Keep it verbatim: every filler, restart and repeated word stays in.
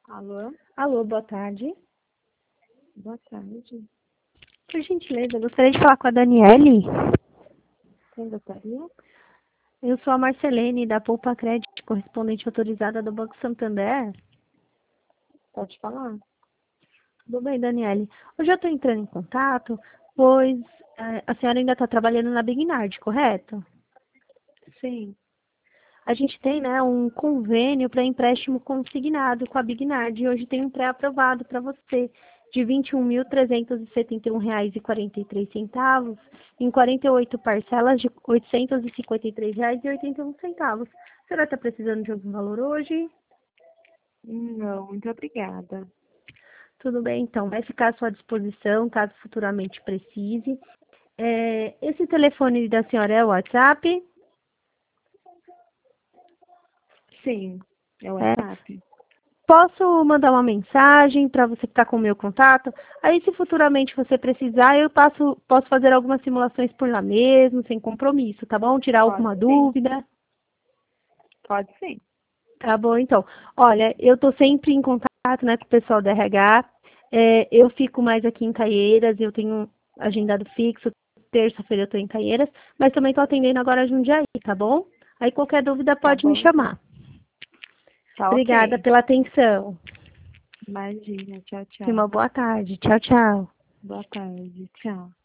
Alô? Alô, boa tarde. Boa tarde. Por gentileza, eu gostaria de falar com a Daniele. Quem gostaria? Eu sou a Marcelene, da Poupa Crédito, correspondente autorizada do Banco Santander. Pode falar. Tudo bem, Daniele? Hoje eu estou entrando em contato, pois eh, a senhora ainda está trabalhando na Bignard, correto? Sim. A gente tem, né, um convênio para empréstimo consignado com a Bignard e hoje tem um pré-aprovado para você de vinte e um mil trezentos e setenta e um reais e quarenta e três centavos em quarenta e oito parcelas de oitocentos e cinquenta e três reais e oitenta e um centavos. A senhora está precisando de algum valor hoje? Não, muito obrigada. Tudo bem, então. Vai ficar à sua disposição, caso futuramente precise. É, esse telefone da senhora é o WhatsApp? Sim, é o É. WhatsApp. Posso mandar uma mensagem para você ficar com o meu contato? Aí, se futuramente você precisar, eu passo, posso fazer algumas simulações por lá mesmo, sem compromisso, tá bom? Tirar Pode alguma sim. dúvida? Pode sim. Tá bom, então. Olha, eu estou sempre em contato, né, com o pessoal da R H. É, eu fico mais aqui em Caieiras, eu tenho agendado fixo. Terça-feira eu estou em Caieiras, mas também estou atendendo agora a Jundiaí, tá bom? Aí qualquer dúvida Tá pode me bom, então. chamar. Tá Obrigada ok. pela atenção. Imagina. Tchau, E tchau. uma boa tarde. Tchau, tchau. Boa tarde. Tchau.